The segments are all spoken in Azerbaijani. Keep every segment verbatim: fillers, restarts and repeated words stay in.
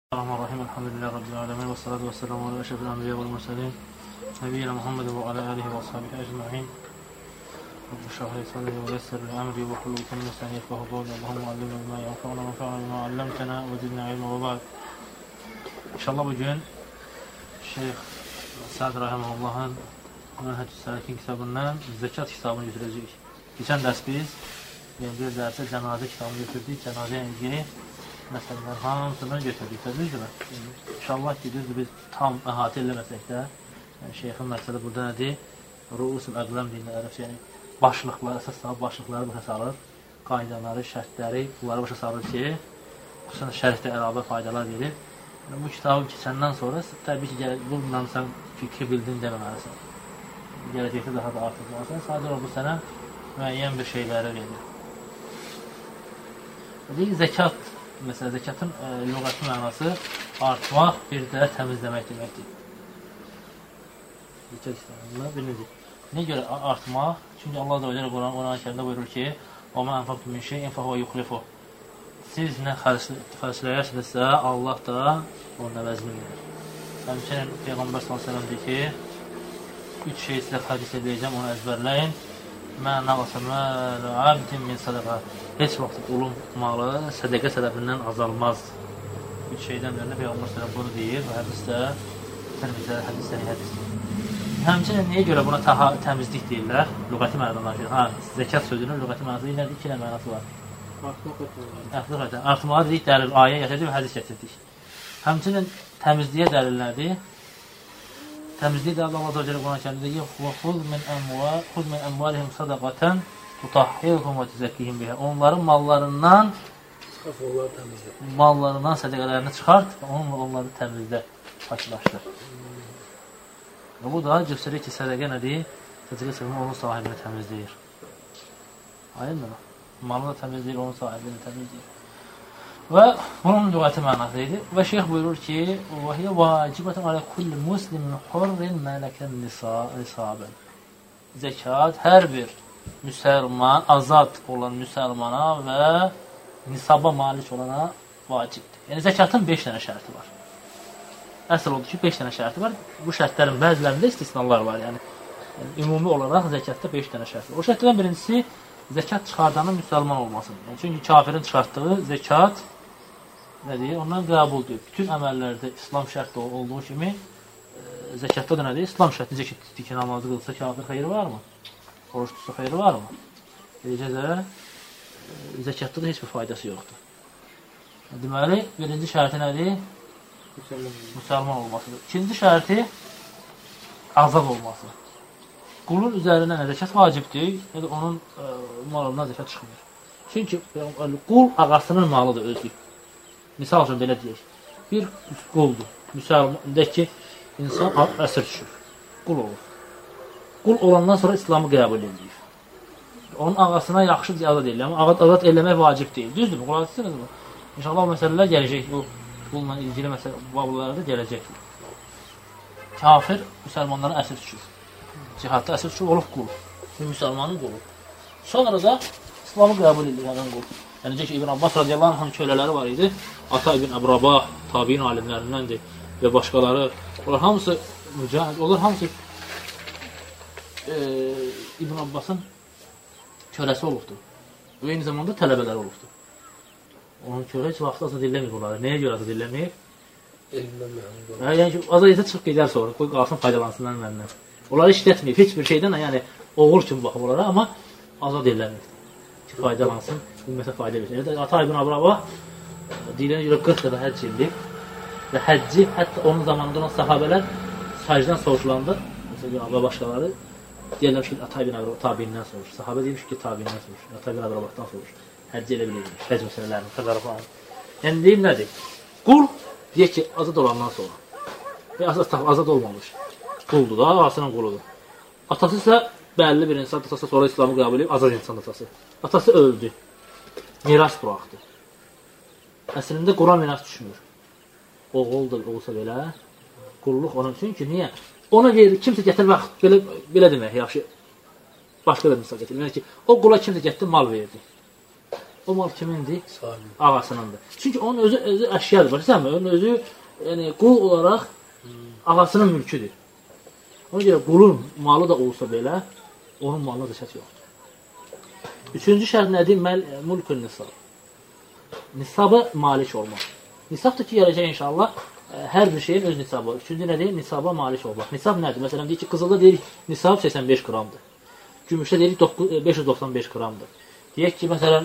Bismillahirrahmanirrahim. Elhamdülillahi Rabbil alemin. Ve salatu ve selamu ala eşrefil enbiya vel murselin. Nebiyyina Muhammed ve ala alihi ve ashabihi ecma'in. Rabbi şrah li sadri ve yessir li emri ve hlul ukden min lisani yefqahu qawli. Allahumme allimna bima yenfa'una wanfa'na bima 'allamtana ve zidna ilma ve ba'd. İnşallah bugün Şeyx Sa'd rahimehullah'ın Menhec-i Salikin kitabından zekat kitabını götürəcəyik. Geçən dərs biz yəni bir dərsə cənazə kitabını götürdük. Cənazəyə ilgili məsələlər hamısını götürdük. Düzdürmü? İnşallah ki, düzdür, biz tam əhatə eləməsək də, yəni şeyxin məsələ burada nədir? Ru'usul əqləm deyilən ərəbcə, yəni başlıqlar, əsas sahib başlıqları başa salır, qaydaları, şərtləri, bunları başa salır ki, xüsusən şərhdə əlavə faydalar verir. Yəni, bu kitabı keçəndən sonra, təbii ki, bundan sən fikri bildin deməməlisən. Gələcəkdə daha da artıqlarsın. Sadəcə bu sənə müəyyən bir şeyləri verir. Deyik, zəkat. Məsələn, zəkatın e, lüğəti mənası artmaq, bir də təmizləmək deməkdir. Zəkat istəyənlər, birinci. Nə görə artmaq? Çünki Allah da öyle Quran-ı Kərimdə buyurur ki, وَمَا أَنْفَقْتُمْ مِنْ شَيْءٍ فَهُوَ يُخْلِفُهُ. Siz nə xərcləyərsinizsə, Allah da onun əvəzini verir. Həmçinin Peyğəmbər sallallahu əleyhi və səlləm deyir ki, üç şey sizə hədis edəcəm, onu əzbərləyin. Mə nəqəsə mələ abdin min sədəqə. Heç vaxt qulun malı sədəqə sələfindən azalmaz. Üç şeydən birini Peyğəmbər sallallahu əleyhi və səlləm bunu deyir və hədisdə Tirmizdə hədis səhih hədisdir. Həmçinin niyə görə buna taha, təmizlik deyirlər? Lüğəti mənadan danışır. Ha, zəkat sözünün lüğəti mənası nədir? İki ilə mənası var. Artmaq. Artmağa dedik, dəlil ayə gətirdik və hədis gətirdik. Həmçinin təmizliyə dəlil nədir? Təmizlik də Allah Azza və Cəllə Quran-ı Kərimdə deyir: "Və xuz min əmval, xuz min əmvalihim sadaqatan tutahhiruhum və tuzakkihim biha." Onların mallarından onları təmizlə. Mallarından sədaqələrini çıxart və onunla onları təmizlə, paklaşdır. Və bu da göstərir ki, sədaqə nədir? Sədaqə səhvini onun sahibini təmizləyir. Aydındır mı? Malı da təmizləyir, onun sahibini təmizləyir. Və bunun lüğəti mənasıdır. Və şeyx buyurur ki, və hiyə vacibətən alə kulli muslimin hurrin mələkən nisabən. Zəkat hər bir müsəlman, azad olan müsəlmana və nisaba malik olana vacibdir. Yəni, zəkatın beş dənə şərti var. Əsl odur ki, beş dənə şərti var. Bu şərtlərin bəzilərində istisnalar var. Yəni, yəni ümumi olaraq zəkatda beş dənə şərt var. O şərtlərdən birincisi, zəkat çıxardanın müsəlman olmasıdır. Yəni, çünki kafirin çıxartdığı zəkat nədir? Ondan qəbuldur. Bütün əməllərdə İslam şərti olduğu kimi, e, zəkatda da nədir? İslam şərti necə ki, ki namazı qılsa kafir xeyri varmı? Oruç tutsa xeyri varmı? Eləcə də e, zəkatda da heç bir faydası yoxdur. Deməli, birinci şərti nədir? Müsəlman olmasıdır. İkinci şərti azad olması. Qulun üzərinə nə zəkat vacibdir, ya da onun e, malından zəkat çıxmır. Çünki qul ağasının malıdır özü. Misal üçün belə deyək, bir quldur. Müsəlmandakı insan əsir düşür. Qul olur. Qul olandan sonra İslamı qəbul edir. Onun ağasına yaxşı azad edilir. Amma azad eləmək vacib deyil. Düzdür mü? Qulaq etsiniz mi? İnşallah o məsələlər gələcək. Bu qulla ilgili bablarda gələcək. Kafir müsəlmanların əsir düşür. Cihadda əsir düşür, olub qul. Müsəlmanın qulu. Sonra da İslamı qəbul edir həmin qul. Yəni, necə ki, İbn Abbas radiyallahu anhın kölələri var idi. Ata İbn Əbrabah, tabiin alimlərindəndir və başqaları. Onlar hamısı mücahid, onlar hamısı e, İbn Abbasın köləsi olubdur. Və eyni zamanda tələbələri olubdur. Onun kölə heç vaxt azad eləmir onları. Nəyə görə azad eləmir? Elmdən. Yəni ki, azad etə çıxıb gedər sonra. Qoy qalsın, faydalansınlar məndən. Onları işlətməyib, heç bir şeydən, yəni oğul kimi baxıb onlara, amma azad eləmir. Ki, faydalansın, ümumiyyətə fayda verir. Ata İbn Əbrabah deyilənə görə qırx dəfə həcc edib və həcci, hətta onun zamanında olan sahabələr səcdən soruşulanda, məsələn, İbn Əbrabah başqaları deyirlər ki, Ata İbn Əbrabah tabiindən soruşur. Sahabə deymiş ki, tabiindən soruşur. Ata İbn Əbrabahdan soruşur. Həcci elə bilirmiş, həcc məsələlərini, təqarı falan. Yəni, deyim nədir? Qul, deyək ki, azad olandan sonra və azad olmamış. Quldur da, ağasının quludur. Atası isə bəlli bir insan, atası sonra İslamı qəbul edib, azad insan atası. Atası öldü. Miras buraxdı. Əslində, Quran miras düşmür. Oğuldur, olsa belə, qulluq onun üçün ki, niyə? Ona verir, kimsə gətir vaxt, belə, belə demək, yaxşı, başqa da misal gətirir. Yəni ki, o qula kimsə gətir, mal verdi. o mal kimindir? Ağasınındır. Çünki onun özü, özü əşyadır, başlayırsanmı? Onun özü yəni, qul olaraq ağasının mülküdür. Ona görə qulun malı da olsa belə, onun malına zəkat yoxdur. Üçüncü şərt nədir? Mülkün nisab. Nisaba malik olmaq. Nisab da ki, gələcək inşallah, hər bir şeyin öz nisabı var. Üçüncü nədir? Nisaba malik olmaq. Nisab nədir? Məsələn, deyir ki, qızılda deyirik, nisab səksən beş qramdır. Gümüşdə deyirik, beş yüz doxsan beş qramdır. Deyək ki, məsələn,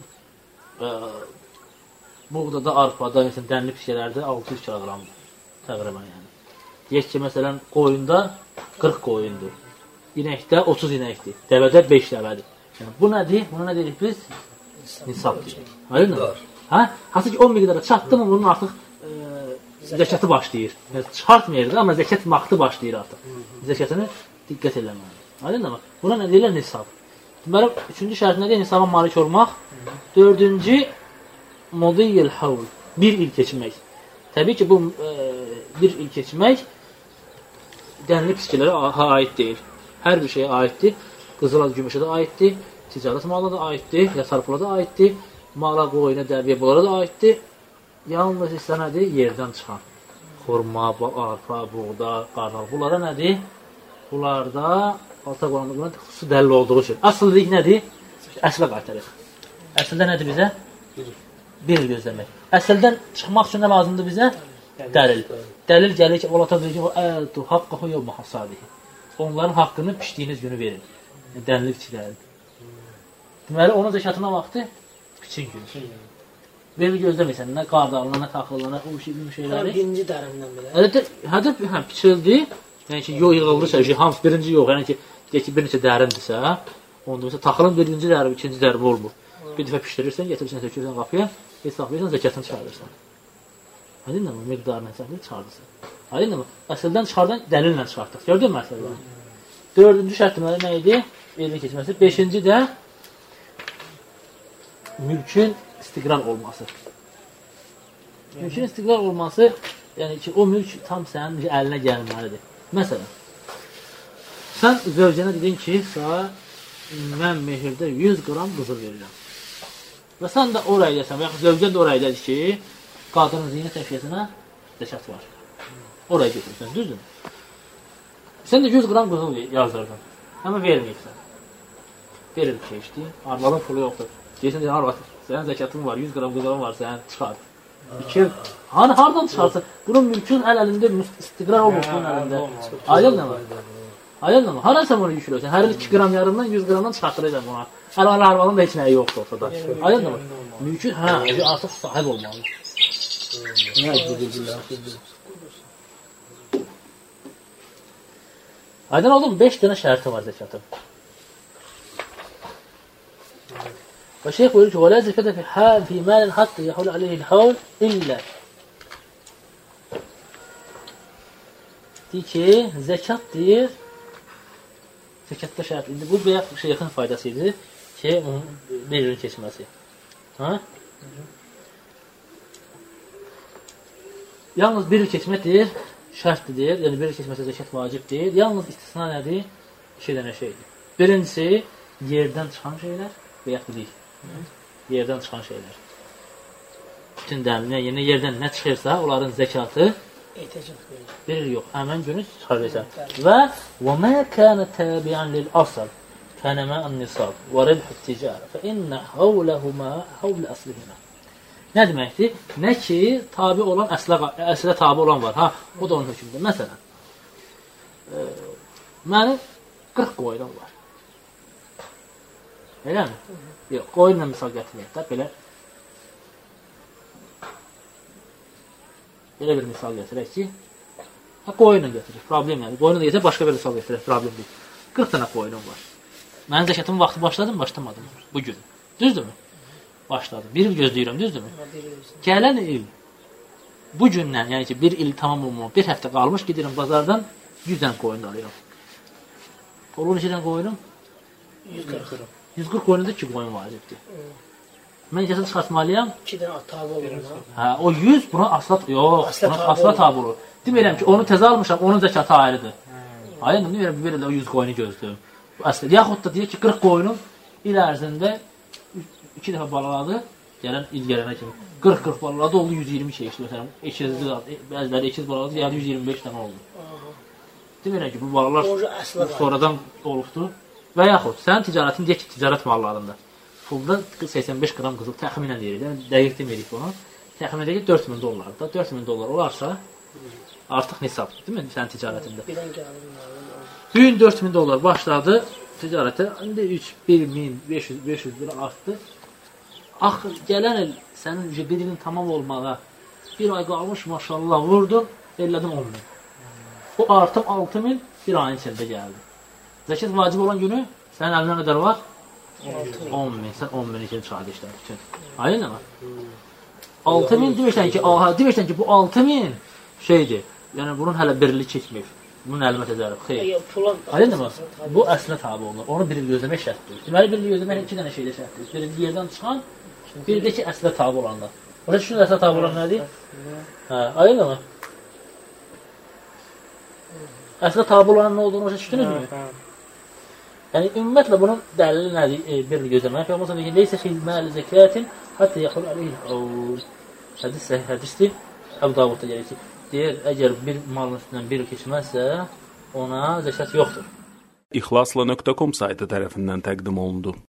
buğdada, arpada, məsələn, dənli pişkələrdə altı yüz kilogramdır. Təqribən yəni. Deyək ki, məsələn, qoyunda qırx qoyundur. İnəkdə otuz inəkdir. Dəvədə beş dəvədir. Yəni, bu nədir? Buna nə deyirik biz? Nisab deyirik. Aydındır? Hə? Hansı ki, o miqdara çatdı mı, bunun artıq e, zəkatı başlayır. Yəni, çıxartmayırdı, amma zəkat vaxtı başlayır artıq. Zəkatını diqqət eləməlidir. Aydındır mı? Buna nə deyirlər? Nisab. Deməli, üçüncü şərt nədir? Nisaba malik olmaq. Dördüncü, mudiyyil havl. Bir il keçmək. Təbii ki, bu e, bir il keçmək dənli piskilərə aid deyil. Hər bir şeyə aiddir. Qızıla, gümüşə də aiddir. Ticarət malına da aiddir. Yasarpula da aiddir. Mala, qoyuna, dəviyə, bunlara da aiddir. Yalnız isə nədir? Yerdən çıxan. Xurma, arpa, buğda, qarnal. Bunlara nədir? Bunlarda alta qoyanda xüsusi dəlil olduğu üçün. Asıl dedik nədir? Əslə qaytarıq. Əslində nədir bizə? Bir il gözləmək. Əsldən çıxmaq üçün nə lazımdır bizə? Dəlil. Dəlil gəlir ki, Allah təala deyir ki, "Əltu haqqahu yawma hasadihi." Onların haqqını biçdiyiniz günü verin. Dəlil biçiləridir. Deməli, onun zəkatına vaxtı biçin günü. Bir il gözləmirsən, nə qardalına, nə taxılına, o şey, bir şeyləri. Birinci dərindən belə. Hədəf, hədəf hə, biçildi. Yəni ki, yox yığılırsa, hamısı birinci yox. Yəni ki, deyək ki, bir neçə dərindirsə, onda mesela taxılın birinci dəri, ikinci dəri olmur. Bir dəfə pişirirsən, gətirirsən, tökürsən qapıya, hesablayırsan, zəkatını çıxarırsan. Aydın mı? Miqdarını hesablayıb çıxardırsan. Aydın mı? Əsldən çıxardan dəlillə çıxartdıq. Gördün mü məsələni? Dördüncü şərt deməli nə idi? Elin keçməsi. Beşinci də mülkün istiqrar olması. Mülkün istiqrar olması, yəni ki, o mülk tam sənin əlinə gəlməlidir. Məsələn, sən zövcənə dedin ki, sağ mən mehirdə yüz qram qızıl verirəm. Və sən də oraya deyəsən, və yaxud zövcən də oraya deyir ki, qadının zinət əşyasına zəkat var. Oraya götürürsən, düzdür? Sən də yüz qram qızıl yazdırdın, amma verməyibsən. Verir keçdi, arvalın pulu yoxdur. Deyəsən, deyən arvat, sənin zəkatın var, yüz qram qızılın var, sən çıxart. İki, hani hardan çıxarsın? Bunun mülkün əl-əlində istiqrar olmuş bunun əlində. Aydın nə var? Aydın nə var? Hara sən bunu yüklürsən? Hər il iki qram yarımdan, yüz qramdan çıxartıracaq buna. Əlvalı arvalın da heç nəyi yoxdur ortada. Aydın nə var? Mülkün, hə, artıq sahib olmalı. Nə edirlər? Aydın oldu mu? Beş dənə şərti var zəkatın. Və şeyh buyurur ki, وَلَا زَكَةَ فِي مَالٍ حَتَّى يَحُولَ عَلَيْهِ الْحَوْلِ إِلَّا deyir ki, zəkat deyir, zəkatda şərt, indi bu bir şeyxin faydası idi ki, onun bir ilin keçməsi. Ha? Yalnız bir il keçmək deyir, şərtdir deyir, yəni bir il keçməsi zəkat vacib deyir, yalnız istisna nədir? İki dənə şeydir. Birincisi, yerdən çıxan şeylər və yaxud deyil. Yerdən çıxan şeylər. Bütün dəminə, yəni yerdən nə çıxırsa, onların zəkatı bir il yox, həmən günü çıxarırsan. Və وَمَا كَانَ تَابِعًا لِلْأَصَلِ كَانَ مَا النِّصَابِ وَرِبْحُ التِّجَارَ فَإِنَّ حَوْلَهُمَا حَوْلِ أَصْلِهِمَا. Nə deməkdir? Nə ki, tabi olan, əslə, əslə tabi olan var. Ha, o da onun hökmüdür. Məsələn, e, mənim qırx qoyunum var. Elə mi? Yox, qoyunla misal gətirməyək də, belə belə bir misal gətirək ki, ha, qoyunla gətirir, problem yəni. Qoyunla da gətirək, başqa bir misal gətirək, problem deyil. qırx dənə qoyunum var. Mənim zəkatımın vaxtı başladım, başlamadım bugün. Düzdür mü? Başladım. Bir il gözləyirəm, düzdür mü? Gələn il, bu gündən, yəni ki, bir il tamam olmalı, bir həftə qalmış, gedirəm bazardan yüz dənə qoyun alıyorum. Olur neçə dənə qoyunum? yüz qırx. yüz qırx qoyunda iki qoyun vacibdir. Mən ikisini çıxartmalıyam. iki dənə tabi olur. Hə, o yüz buna asla, yox, asla buna asla tabi olur. Deməyirəm ki, onu təzə almışam, onun zəkatı ayrıdır. Ayın, deməyirəm, bir ildə o yüz qoyunu gözləyim. Əslə, yaxud da deyək ki, qırx qoyunum il ərzində iki dəfə balaladı, gələn il gələnə kimi. qırx qırx balaladı, oldu yüz iyirmi keçdi. Məsələn, ekizli, bəziləri ekiz balaladı, yəni yüz iyirmi beş dənə oldu. Demirəm ki, bu balalar sonradan olubdur. Və yaxud, sənin ticarətin deyək ki, ticarət mallarında. Pulda səksən beş qram qızıl təxminən deyirik. Yəni, dəqiq demirik bunu. Təxminən deyək ki, dörd min dollardır. dörd min dollar olarsa, artıq nisabdır, deyil mi, sənin ticarətində? Bu gün dörd min dollar başladı ticarətə. İndi üç, bir min, beş yüz, beş yüz lira artdı. Axır, gələn il sənin bir ilin tamam olmağa bir ay qalmış, maşallah, vurdun, ellədim on min. Bu artım altı min bir ayın içində gəldi. Zəkat vacib olan günü sənin əlinə qədər var? on min. Sən on min üçün çayda işlədir üçün. Ayın nə var? altı min demişdən ki, aha, demişdən ki, bu altı min şeydir. Yəni, bunun hələ birlik keçmir. Bunun əlimə təcərib. Xeyr. Ayın nə var? Bu əslinə tabi olunur. Onu bir il gözləmək şərtdir. Deməli, bir il gözləmək iki dənə şeydə şərtdir. Birinci yerdən çıxan, bir də ki, əslə tabi olanlar. Burada düşünün, əslə tabi olan nədir? Hə, ayın nə var? Əslə tabi olan nə olduğunu başa düşdünüz mü? Yəni, ümumiyyətlə, bunun dəlili nədir? E, bir il gözləmək. Peyğəmbər sallallahu əleyhi və səlləm deyir ki, "Leysə xizməli zəkatin hatta yaxul əleyhi." Hədis səhih hədisdir. Əbu Davudda gəlir ki, deyir, əgər bir malın üstündən bir il keçməzsə, ona zəkat yoxdur. İxlasla nöqtə com saytı tərəfindən təqdim olundu.